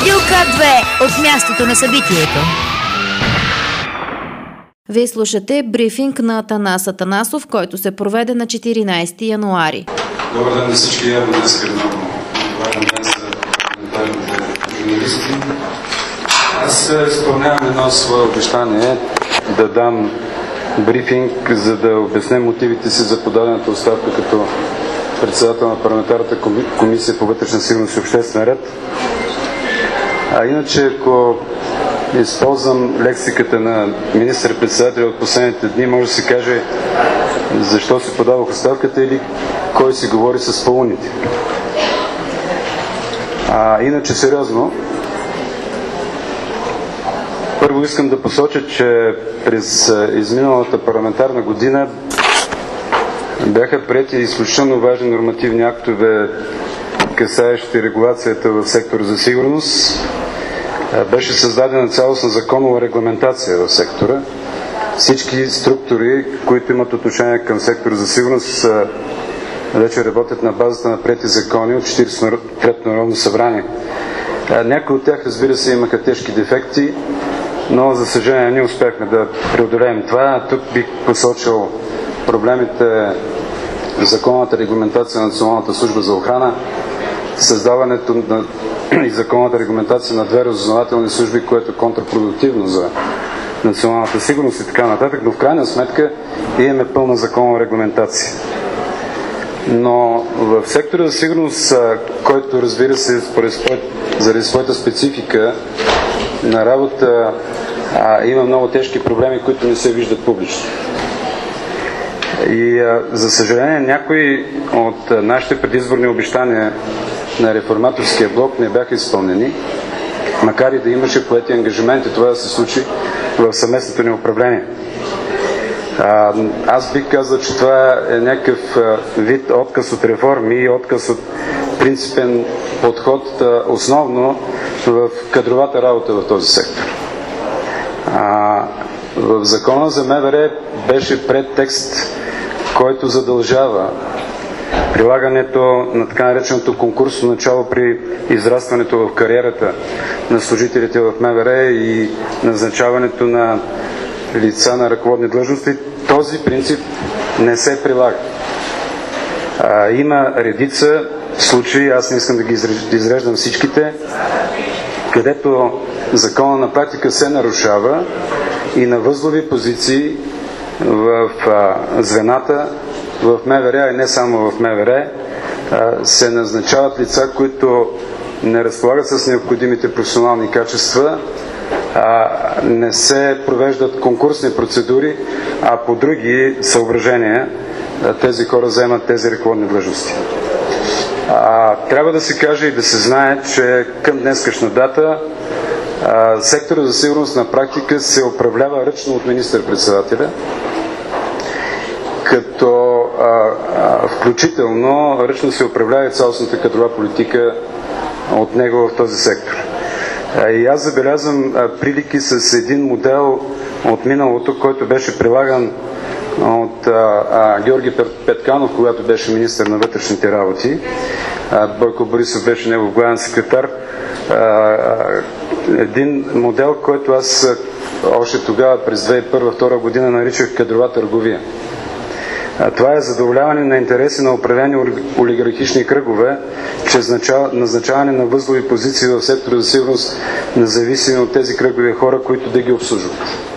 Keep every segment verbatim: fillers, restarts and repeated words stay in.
Радио К две от мястото на събитието. Вие слушате брифинг на Атанас Атанасов, който се проведе на четиринайсети януари. Добър ден на всички. Явно днес е много важен ден за парламентарните журналисти. Аз изпълнявам едно свое обещание да дам брифинг, за да обясня мотивите си за подадената оставка като председател на парламентарната комисия по вътрешна сигурност и обществен ред. А иначе, ако използвам лексиката на министър-председателя от последните дни, може да се каже защо си подавах оставката или кой си говори с пълните. А иначе сериозно, първо искам да посоча, че през изминалата парламентарна година бяха приети изключително важни нормативни актове, касаещи регулацията в сектора за сигурност. Беше създадена цялостна законова регламентация в сектора. Всички структури, които имат отношение към сектора за сигурност, вече работят на базата на приети закони от четирийсет и трето Народно събрание. Някои от тях, разбира се, имаха тежки дефекти, но за съжаление не успяхме да преодолеем това. Тук бих посочил проблемите в законната регламентация на Националната служба за охрана, създаването на и законната регламентация на две разузнавателни служби, което е контрпродуктивно за националната сигурност и така нататък, но в крайна сметка имаме пълна законова регламентация. Но в сектора за сигурност, който, разбира се, заради своята специфика на работа, а, има много тежки проблеми, които не се виждат публично. И а, за съжаление, някои от а, нашите предизборни обещания на реформаторския блок не бяха изпълнени, макар и да имаше поети ангажименти това да се случи в съвместното ни управление. А, аз бих казал, че това е някакъв а, вид отказ от реформи и отказ от принципен подход, а, основно в кадровата работа в този сектор. А, в закона за МВР беше пред текст, който задължава прилагането на така нареченото конкурсно начало при израстването в кариерата на служителите в МВР и назначаването на лица на ръководни длъжности. Този принцип не се прилага. А, има редица случаи, аз не искам да ги изреждам всичките, където закона на практика се нарушава и на възлови позиции в а, звената в МВР, а и не само в МВР, а, се назначават лица, които не разполагат с необходимите професионални качества, а, не се провеждат конкурсни процедури, а по други съображения а, тези хора заемат тези ръководни длъжности. А, трябва да се каже и да се знае, че към днескашна дата а, сектора за сигурност на практика се управлява ръчно от министър-председателя, като а, а, включително ръчно се управлява и цялостната кадрова политика от него в този сектор. А, и аз забелязвам а, прилики с един модел от миналото, който беше прилаган от а, а, Георги Петканов, когато беше министър на вътрешните работи. А, Бойко Борисов беше негов главен секретар. А, а, един модел, който аз още тогава през две хиляди и първа - две хиляди и втора година наричах кадрова търговия. А, това е задоволяване на интереси на определени олигархични кръгове, чрез назначаване на възлови позиции в сектора за сигурност, независими от тези кръгови хора, които да ги обслужват.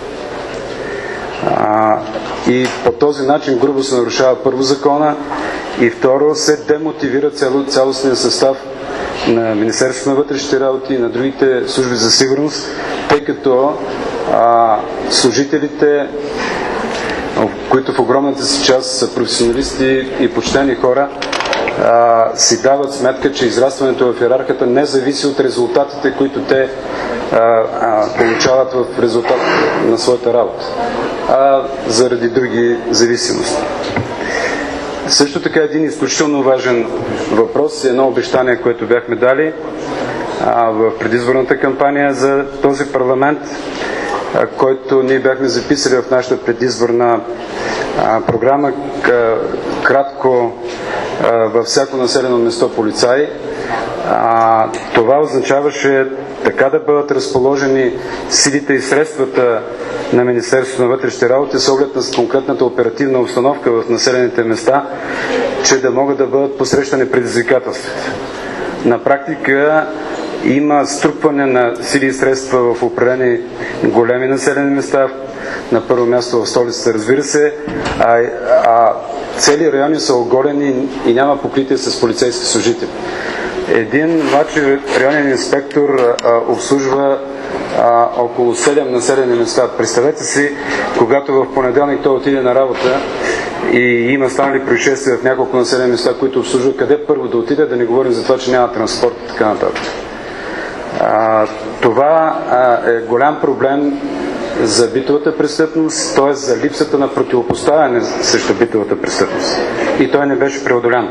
А, и по този начин грубо се нарушава първо закона и второ се демотивира цяло, цялостния състав на Министерството на вътрешните работи и на другите служби за сигурност, тъй като а, служителите, които в огромната си част са професионалисти и почтени хора, а, си дават сметка, че израстването в йерархията не зависи от резултатите, които те а, а, получават в резултат на своята работа, а заради други зависимости. Също така един изключително важен въпрос е едно обещание, което бяхме дали а, в предизборната кампания за този парламент, а, който ние бяхме записали в нашата предизборна а, програма, к, кратко а, във всяко населено место полицай. А, това означаваше така да бъдат разположени силите и средствата на Министерството на вътрешните работи с оглед на конкретната оперативна обстановка в населените места, че да могат да бъдат посрещани предизвикателствата. На практика има струпване на сили и средства в определени големи населени места, на първо място в столицата, разбира се, а, а цели райони са оголени и няма покритие с полицейски служители. Един младши районен инспектор а, обслужва а, около седем населени места. Представете си, когато в понеделник той отиде на работа и има станали происшествия в няколко населени места, които обслужва, къде първо да отиде, да не говорим за това, че няма транспорт и така нататък. А, това а, е голям проблем за битовата престъпност, т.е. за липсата на противопоставяне срещу битовата престъпност. И той не беше преодолян.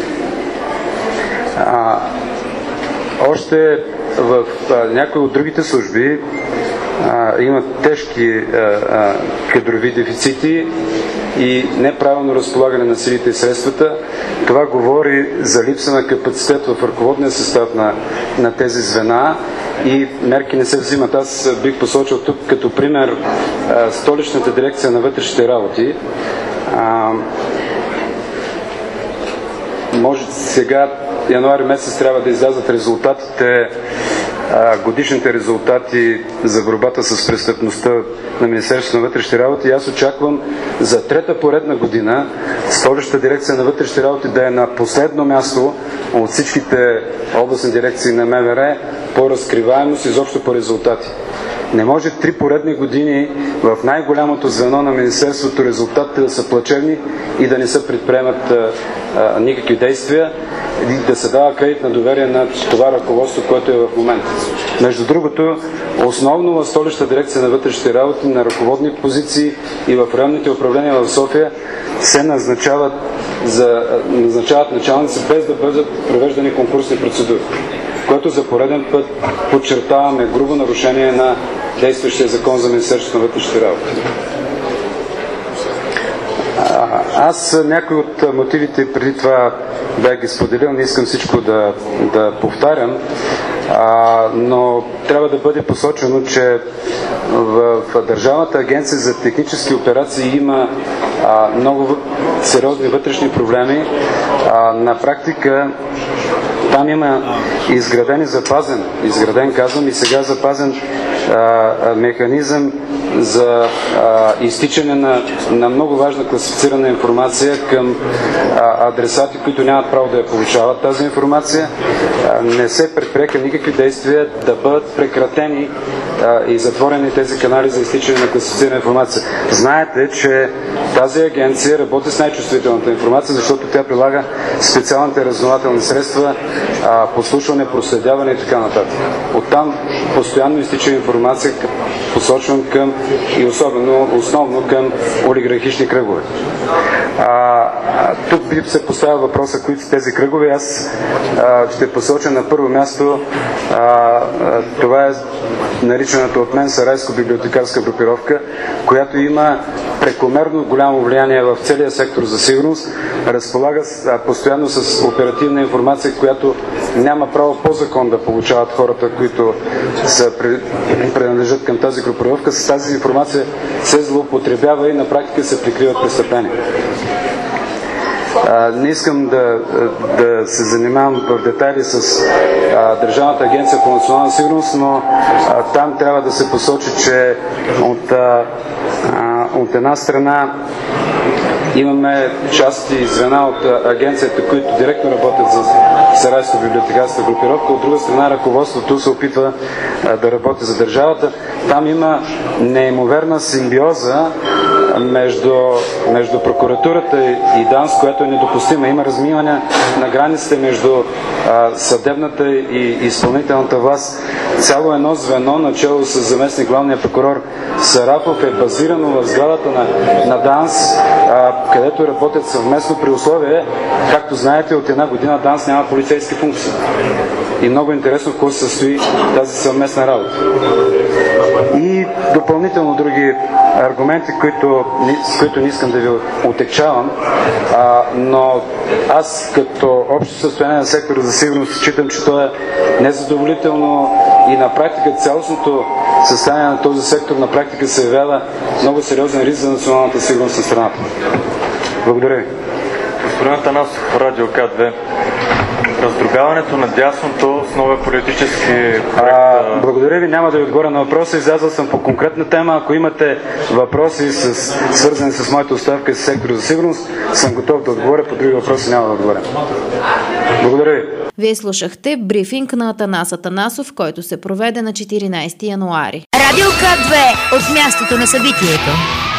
А, още в а, някои от другите служби а, имат тежки а, а, кадрови дефицити и неправилно разполагане на силите и средствата. Това говори за липса на капацитет в ръководния състав на, на тези звена и мерки не се взимат. Аз бих посочил тук като пример а, столичната дирекция на вътрешните работи. А, може сега януари месец трябва да излязат резултатите, годишните резултати за борбата с престъпността на Министерството на вътрешните работи и аз очаквам за трета поредна година столичната дирекция на вътрешните работи да е на последно място от всичките областни дирекции на МВР по разкриваемост и изобщо по резултати. Не може три поредни години в най-голямото звено на Министерството резултатите да са плачевни и да не се предприемат а, а, никакви действия и да се дава кредит на доверие на това ръководство, което е в момента. Между другото, основно в столичната дирекция на вътрешните работи на ръководни позиции и в районните управления в София се назначават, за, назначават началници без да бъдат провеждани конкурсни процедури, което за пореден път подчертаваме грубо нарушение на действащия закон за Министерството на вътрешните работи. Аз някои от мотивите преди това бях ги споделил, не искам всичко да, да повтарям, а, но трябва да бъде посочено, че в, в Държавната агенция за технически операции има а, много сериозни вътрешни проблеми. А, на практика там има изграден и запазен, изграден казвам и сега запазен а, механизъм за а, изтичане на, на много важна класифицирана информация към а, адресати, които нямат право да я получават тази информация. А, не се предприеха никакви действия да бъдат прекратени а, и затворени тези канали за изтичане на класифицирана информация. Знаете, че тази агенция работи с най-чувствителната информация, защото тя прилага специалните разузнавателни средства, а, подслушване, проследяване и така нататък. Оттам постоянно изтича информация, посочвам към и особено основно към олигархични кръгове. А, тук би се поставя въпроса, които са тези кръгове. Аз а, ще посоча на първо място а, а, това е наричаната от мен сарайско-библиотекарска групировка, която има прекомерно голямо влияние в целия сектор за сигурност, разполага а, постоянно с оперативна информация, която няма право по закон да получават хората, които са, принадлежат към тази групировка. С тази информация се злоупотребява и на практика се прикриват престъпления. А, не искам да, да се занимавам в детайли с а, Държавната агенция по национална сигурност, но а, там трябва да се посочи, че от, а, а, от една страна имаме части и звена от агенцията, които директно работят за сарайско-библиотекарската групировка. От друга страна, ръководството се опитва а, да работи за държавата. Там има неимоверна симбиоза между, между прокуратурата и ДАНС, която е недопустима. Има размиване на границите между а, съдебната и изпълнителната власт. Цяло едно звено, начало с заместник главния прокурор Сарафов, е базирано в сградата на, на ДАНС, а, където работят съвместно при условие, както знаете, от една година ДАНС няма полицейски функции. И много интересно в какво се състои тази съвместна работа. и допълнително други аргументи, които, с които не искам да ви отекчавам, а, но аз като общо състояние на сектора за сигурност считам, че то е незадоволително и на практика цялостното състояние на този сектор на практика се явява много сериозен риск за националната сигурност на страната. Благодаря ви. Господин Атанасов, Радио К две. Раздробяването на дясното с новия политически проект... А, благодаря ви, няма да ви отговоря на въпроса. Излязъл съм по конкретна тема. Ако имате въпроси, с, свързани с моята оставка и с сектора за сигурност, съм готов да отговоря. По други въпроси няма да отговоря. Благодаря ви. Вие слушахте брифинг на Атанас Атанасов, който се проведе на четиринайсети януари. Радио К две от мястото на събитието.